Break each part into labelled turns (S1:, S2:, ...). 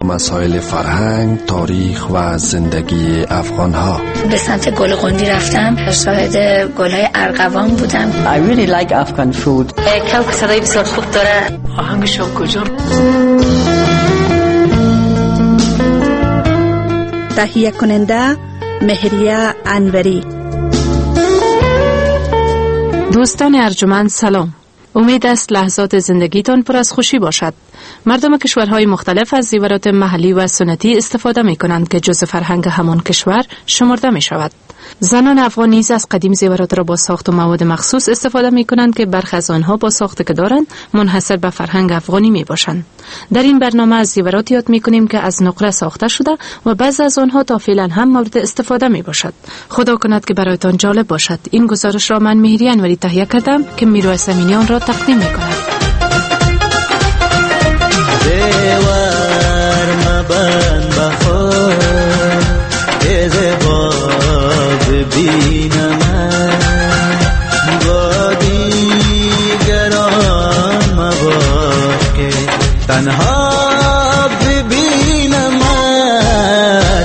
S1: مسائل فرهنگ، تاریخ و زندگی افغانها.
S2: به سمت گل قندی رفتم، شاهد گل‌های ارغوان بودم.
S3: I really like Afghan food.
S2: کاوک صدای بسیار خوب داره.
S4: آهنگش کجا؟
S5: تهیه کننده مهریه انوری.
S6: دوستان ارجمند سلام. امید است لحظات زندگیتان پر از خوشی باشد. مردم کشورهای مختلف از زیورات محلی و سنتی استفاده می کنند که جزء فرهنگ همان کشور شمرده می شود. زنان افغان نیز از قدیم زیورات را با ساخت و مواد مخصوص استفاده می کنند که برخی از آنها با ساخت که دارند منحصر به فرهنگ افغانی می باشند. در این برنامه از زیورات یاد می کنیم که از نقره ساخته شده و بعضی از آنها تا فعلا هم مورد استفاده می باشد. خدا کند که برایتان جالب باشد. این گزارش را من مهریه انوری تهیه کردم که میرویس امینی آن را تقدیم می کند.
S7: تنها ببینمت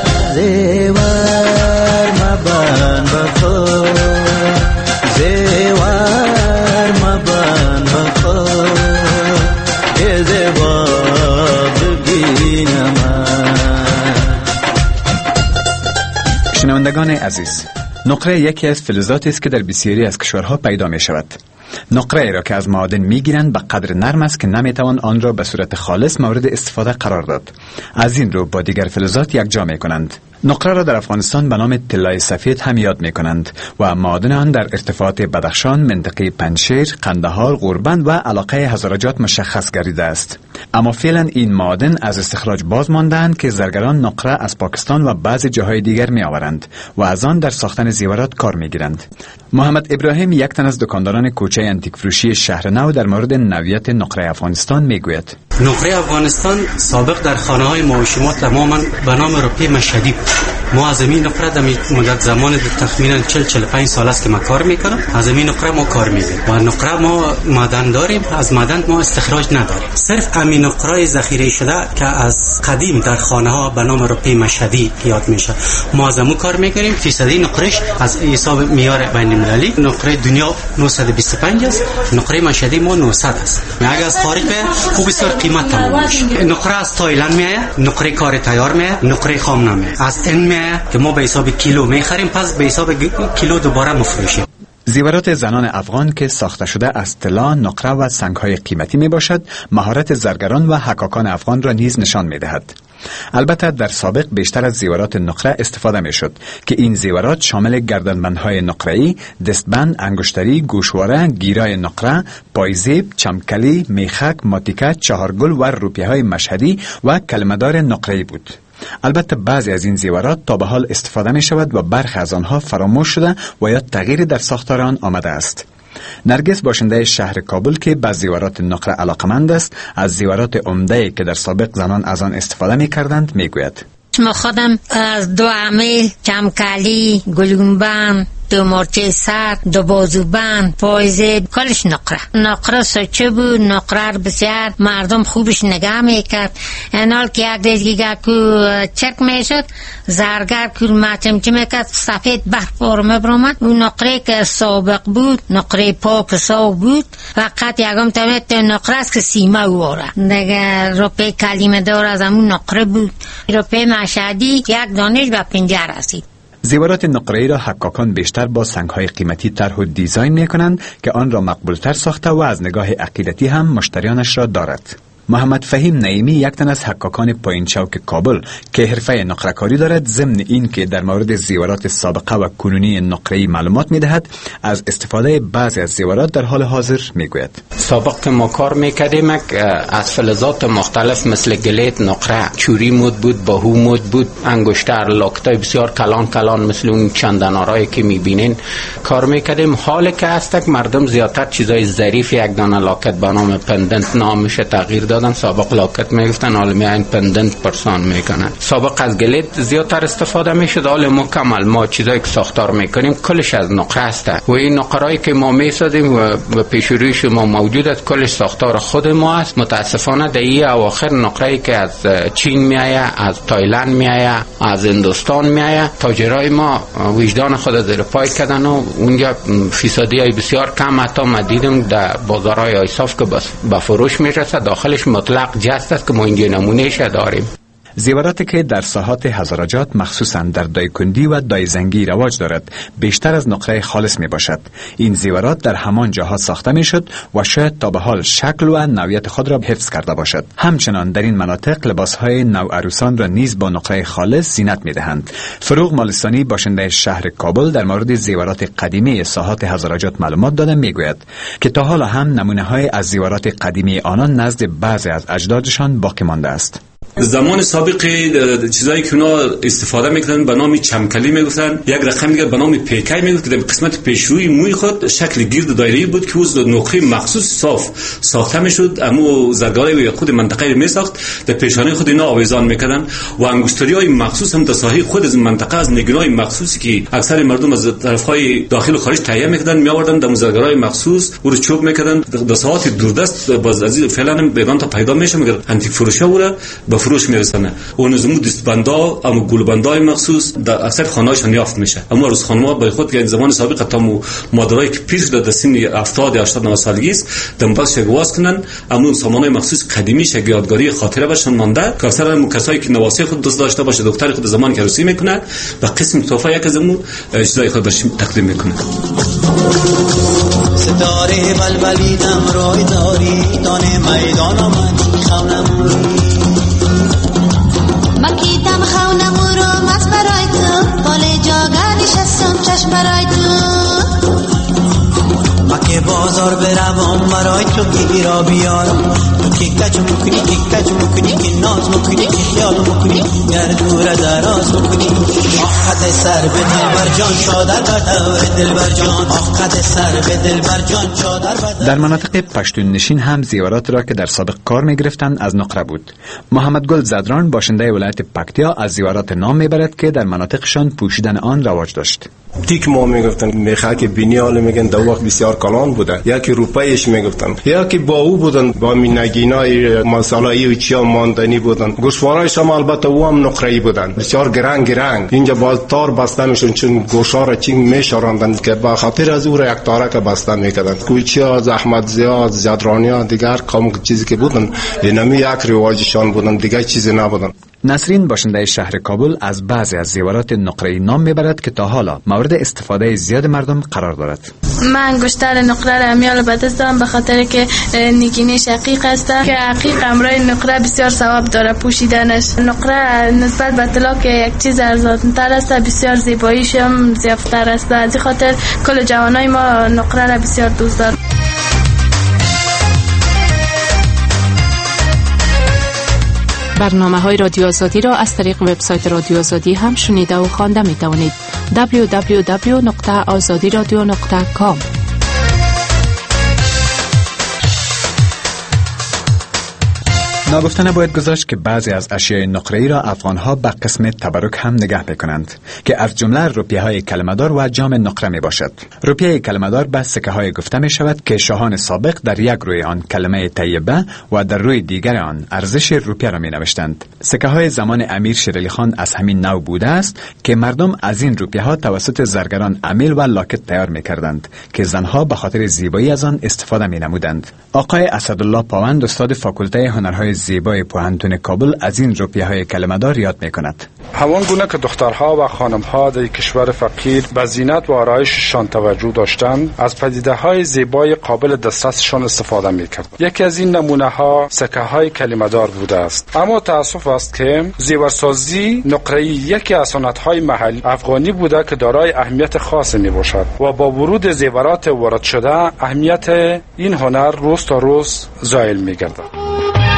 S7: زیور مبن بخور، زیور مبن بخور، یه زیبا ببینمت.
S8: شنوندگان عزیز، نقره یکی از فلزاتی است که در بسیاری از کشورها پیدا می شود. نقره را که از معادن میگیرند به قدر نرم است که نمیتوان آن را به صورت خالص مورد استفاده قرار داد. از این رو با دیگر فلزات یکجا می کنند. نقره را در افغانستان به نام طلای سفید هم یاد می کنند و معادن آن در ارتفاعات بدخشان، منطقه پنجشیر، قندهار، غوربند و علاقه هزارجات مشخص گردیده است. اما فعلا این معادن از استخراج باز ماندند که زرگران نقره از پاکستان و بعضی جاهای دیگر می آورند و از آن در ساختن زیورات کار می گیرند. محمد ابراهیم، یک تن از دکانداران کوچه انتیک فروشی شهر نو، در مورد نوعیت نقره افغانستان می گوید.
S9: نقره افغانستان سابق در خانه های ما و شما تماما به نام روپی مشهدی بود. ما از این نقره در مدت زمان تخمینا 40-45 سال است که ما کار میکنم. از این نقره ما کار میکنیم و نقره ما معدن داریم، از معدن ما استخراج نداریم. صرف همین نقره ذخیره شده که از قدیم در خانه ها به نام روپی مشهدی یاد میشه، ما از اون کار میکنیم. فیصدی نقرهش از حساب معیار بین المللی نقره دنیا 925 است، نقره مشهدی ما 900 است. اگه از خارج به خوب بسیار قیمت تمام میشه. نقره از تایلند میاد، نقره کار تیار میاد، نقره خام نمیاد. از این میاد که ما به حساب کیلو میخریم، پس به حساب کیلو دوباره مفروشیم.
S8: زیورات زنان افغان که ساخته شده از طلا، نقره و سنگ‌های قیمتی میباشد، مهارت زرگران و حکاکان افغان را نیز نشان میدهد. البته در سابق بیشتر از زیورات نقره استفاده میشد که این زیورات شامل گردنبندهای نقره‌ای، دستبند، انگشتری، گوشواره، گیرای نقره، پایزیب، چمکلی، میخک، ماتیکه، چهارگل و روپیه‌های مشهدی و کلمه‌دار نقره‌ای بود. البته بعضی از این زیورات تا به حال استفاده می شود و برخی از آنها فراموش شده و یا تغییری در ساختار آن آمده است. نرگس، باشنده شهر کابل که به زیورات نقره علاقمند است، از زیورات عمده‌ای که در سابق زنان از آن استفاده می کردند می گوید.
S10: ما خودم از دو عمیل، چمکلی، گلگونبند، دو مرچه سر، دو بازوبند، پایزه، کلش نقره سوچه بود. نقره بسیار مردم خوبش نگاه میکرد. اینال که یک دیگه که چک میشد، زرگر که مچمچه میکرد، سفید برپار میبرامد. اون نقره که سابق بود، نقره پاک صاف بود، فقط یکم تمت نقره است که سیمه واره دیگه. روپه کلمه دار از همون نقره بود. روپه مشهدی یک دانش به 50 رسید.
S8: زیورات نقره‌ای را حکاکان بیشتر با سنگ‌های قیمتی طرح و دیزاین می‌کنند که آن را مقبول‌تر ساخته و از نگاه عقیدتی هم مشتریانش را دارد. محمد فهیم نعیمی، یک تن از حکاکان پایین چوک کابل که حرفه نقره‌کاری دارد، ضمن این که در مورد زیورات سابقه و کنونی نقره‌ای معلومات می‌دهد، از استفاده بعضی از زیورات در حال حاضر می‌گوید.
S11: سابق که ما کار می‌کردیم از فلزات مختلف مثل گلیت، نقره، چوری مود بود، باهو مود بود، انگشتر، لاکتای بسیار کلان مثل اون چندنارایی که می‌بینین کار می‌کردیم. حالی که هست مردم زیادتر چیزای ظریف، یک دانه لاکت به نام پندنت نامش تغییر میدادن، سابق لاکت میگفتن، حالا میاین پندنت پرسان میکنن. سابق از گلیت زیادتر استفاده میشد، حالا مکمل ما چیزایی که ساختار میکنیم کلش از نقره است و این نقرهایی که ما میسازیم و پیش روی شما موجود است کلش ساختار خود ما است. متاسفانه در این اواخر نقره‌ای که از چین میآید، از تایلند میآید، از هندوستان میآید، تاجرای ما وجدان خود زیر پای کردن و اونجا فیصدی های بسیار کم حتی ما دیدیم در بازارهای ایصاف که به فروش میرسه داخلش مطلق جست است که ما اینجا نمونهش داریم.
S8: زیوراتی که در ساحات هزارجات مخصوصاً در دایکندی و دایزنگی رواج دارد بیشتر از نقره خالص می باشد. این زیورات در همان جاها ساخته می شد و شاید تا به حال شکل و نوعیت خود را حفظ کرده باشد. همچنان در این مناطق لباسهای نوعروسان را نیز با نقره خالص زینت می دهند. فروغ مالستانی باشنده شهر کابل در مورد زیورات قدیمی ساحات هزارجات معلومات داده می گوید که تا حالا هم نمونه های از زیورات قدیمی آنان نزد بعضی از اجدادشان باقی مانده است.
S4: زمان سابق چیزایی که اونا استفاده میکردن به نام چمکلی میگفتن، یک رقم دیگه به نام پیکای میگفت که در قسمت پیشروی موی خود شکل گرد دایره‌ای بود که از نقره مخصوص صاف ساخته میشد. اما زرگرای خود منطقه رو میساخت، در پیشانی خود اینا آویزان میکردن و انگشتریای مخصوص هم در ساحه خود از منطقه از نگونای مخصوصی که اکثر مردم از طرفهای داخل و خارج تهیه میکردن میآوردن در زرگرای مخصوص او رو چوب میکردن. در ساعات دوردست باز از فعلا بیگان تا پیدا میشه میگه انتیک فروشا و به فروش میرسونه. اون نظم دستبندا اما گلبندای مخصوص در اکثر خانه‌هاشون یافت میشه. اما روز خانم‌ها به خود که زمان سابق تا مادرایی که پیر شده در سن 70 80 سالگی است دنبالش گواز کنن، اما سامانای مخصوص قدیمی شه یادگاری خاطره باشن مانده که اکثر کسایی که نواسه خود دوست داشته باشه دختر خود زمان که عروسی میکنه و قسم تحفه یک از اون چیزای خود بهش تقدیم میکنه.
S7: ستاره بلبلیدم رای داری دانه میدان من خونم
S12: مکیدم خونم رو مست برای تو بال جاگه نشستم چشم برای تو
S7: مکه بازار بروم برای تو گیرا بیارم تو که کج مکنی که ناز مکنی که خیال مکنی گر دور دراز مکنی آخد سر به دلبر جان چادر بر دلبر جان آخد سر به دلبر جان چادر بر.
S8: در مناطق پشتون نشین هم زیورات را که در سابق کار می گرفتند از نقره بود. محمد گل زدران باشنده ولایت پکتیا از زیورات نام میبرد که در مناطقشان پوشیدن آن رواج داشت.
S13: تیک ما میگفتن میخک بینی حالا میگن در وقت بسیار کلان بودن، یکی روپایش میگفتن، یکی با او بودن با نگینای مساله‌ای و چیا ماندنی بودن. گوشوارایش هم البته او هم نقره‌ای بودن، بسیار گرنگ اینجا باز تار بسته میشون چون گوشا را چین میشاراندن که به خاطر از او را یک تاره که بسته میکردن. کوچیا از احمد زیاد زدرانیا دیگر کام چیزی که بودن اینمی یک رواجشان بودن، دیگه چیزی نبودن.
S8: نسرین باشنده شهر کابل از بعضی از زیورات نقره‌ای نام میبرد که تا حالا مورد استفاده زیاد مردم قرار دارد.
S14: من انگشتر نقره را میال به دست دارم به خاطر که نگینه شقیق است که عقیق امرای نقره بسیار ثواب داره پوشیدنش. نقره نسبت به طلا که یک چیز ارزان‌تر است بسیار زیباییش هم زیافتر است، از این خاطر کل جوانای ما نقره را بسیار دوست دارند.
S6: برنامه‌های رادیو آزادی را از طریق وبسایت رادیو آزادی هم شنیده و خوانده می‌توانید. www.azadiradio.com.
S8: ناگفته نباید گذاشت که بعضی از اشیاء نقره‌ای را افغان‌ها به قسم تبرک هم نگه می‌کنند که از جمله روپیه‌های کلمه‌دار و جام نقره میباشد. روپیه کلمه‌دار به سکه‌های گفته می‌شود که شاهان سابق در یک روی آن کلمه طیبه و در روی دیگر آن ارزش روپیه را می‌نوشتند. سکه‌های زمان امیر شیرعلی خان از همین نوع بوده است که مردم از این روپیه‌ها توسط زرگران امیل و لاکت تیار می‌کردند که زنها به خاطر زیبایی از آن استفاده می‌نمودند. آقای اسدالله پاوند استاد فاکولته هنرهای زیبای پوهنتون کابل از این روپیه‌های کلمه‌دار یاد می‌کند.
S15: همان گونه که دخترها و خانم‌ها در کشور فقیر به زینت و آرایششان توجه داشتند، از پدیده‌های زیبای قابل دسترسشان استفاده می‌کردند. یکی از این نمونه‌ها سکه‌های کلمه‌دار بوده است. اما تأسف است که زیورسازی نقره‌ای یکی از سنت‌های محلی افغانی بوده که دارای اهمیت خاصی می‌باشد و با ورود زیورات وارد شده اهمیت این هنر روز تا روز زائل می‌گردد.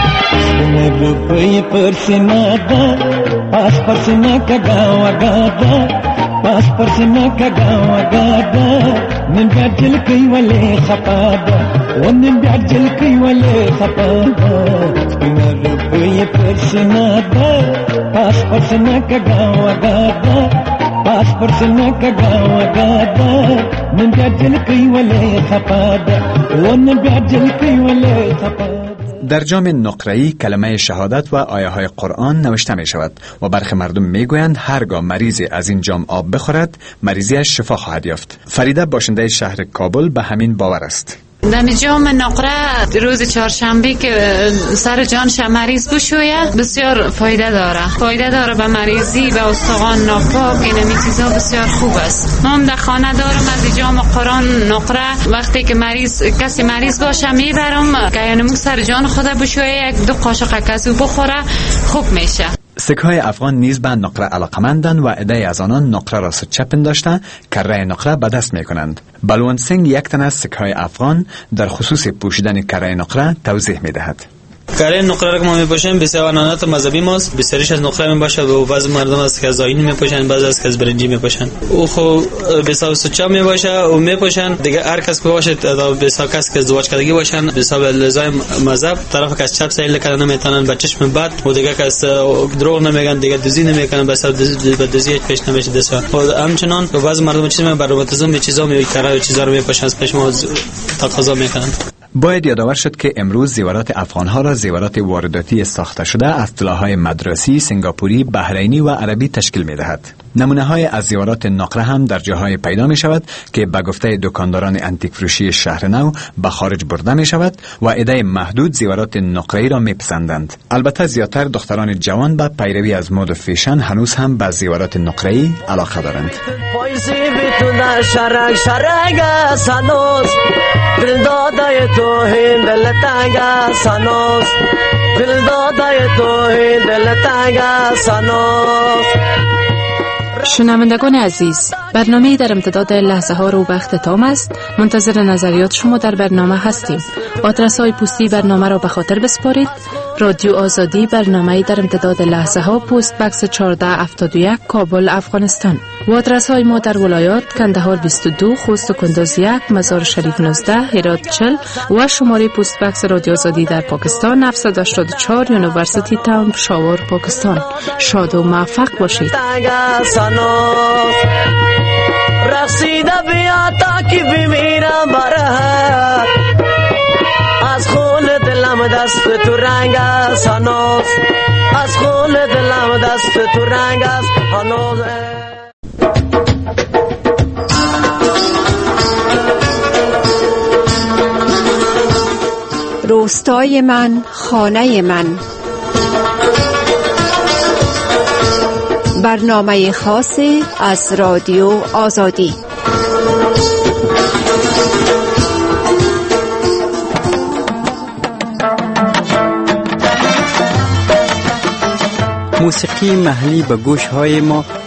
S7: روپی پرسینه ده پاس پرسینه که گاوه گاده پاس پرسینه که گاوه گاده
S16: نن بیاجل کی ولی خپاده ونن بیاجل کی ولی خپاده سپینا روی پرسنا ده پاس پرسنا کگاوا گاده پاس پرسنا کگاوا گاده نن بیاجل کی ولی خپاده ونن بیاجل کی ولی خپاده.
S8: در جام نقره‌ای کلمه شهادت و آیه های قرآن نوشته می شود و برخی مردم می گویند هرگاه مریضی از این جام آب بخورد مریضیش شفا خواهد یافت. فریده باشنده شهر کابل به همین باور است.
S17: در جام نقره روز چهارشنبه که سر جانش مریض بشویه بسیار فایده داره به مریضی به استخوان ناپاک این چیزا بسیار خوب است. من در خانه دارم از جام قرآن نقره وقتی که کسی مریض باشه میبرم که یعنی سر جان خود بشویه یک دو قاشق کاسو بخوره خوب میشه.
S8: سک‌های افغان نیز به نقره علاقمندند و عده‌ای از آنان نقره را سچه پنداشته کره نقره به دست می‌کنند. بلوان سنگ یک تن از سک‌های افغان در خصوص پوشیدن کره نقره توضیح می‌دهد.
S18: کره نقره را که ما میپوشیم بسیار عنعنات مذهبی ماست. بسیارش از نقره میباشه و بعضی مردم از که از آیین میپوشن بعضی از که از برنجی میپوشن. او خو بسیار سوچا میباشه و میپوشن دیگه هر کس که باشه بسیار کس که ازدواج کردگی باشن بسیار لزای مذهب طرف کس چپ سیل کردن نمیتونن به چشم بد و دیگه کس دروغ نمیگن دیگه دوزی نمیکنن بسیار به دوزی پیش نمیشه دست. خود همچنان بعضی مردم چیزا بر روماتیسم به چیزا میکره چیزا رو میپوشن از پیش ما تقاضا میکنن. باید یادآور شد که امروز زیورات افغانها را زیورات وارداتی ساخته شده از طلاهای مدرسی، سنگاپوری، بحرینی و عربی تشکیل می دهد. نمونه های از زیورات نقره هم در جاهای پیدا می شود که به گفته دکانداران انتیک فروشی شهر نو به خارج برده می شود و عده محدود زیورات نقره‌ای را می پسندند. البته زیادتر دختران جوان به پیروی از مد و فیشن هنوز هم به زیورات نقره‌ای علاقه دارند.
S19: دل دادای توهین دل تنگ سانوس دل دادای توهین دل تنگ سانوس.
S6: شنوندگان عزیز، برنامه در امتداد لحظه ها رو به اختتام است. منتظر نظریات شما در برنامه هستیم. آدرس های پستی برنامه را به خاطر بسپارید. رادیو آزادی، برنامه در امتداد لحظه ها، پست بکس 1471 کابل افغانستان. و آدرس های ما در ولایات کندهار 22 خوست و کندوز 1 مزار شریف 19 هرات 40 و شماره پست بکس رادیو آزادی در پاکستان 984 یونیورسیتی تاون پشاور پاکستان. شاد و موفق باشید.
S19: رقصیده بیا تا که بمیرم برات از خون دلم دست تو رنگ است هنوز از خون دلم دست تو رنگ است هنوز.
S20: روستای من خانه من، برنامه خاصی از رادیو آزادی.
S3: موسیقی محلی به گوش های ما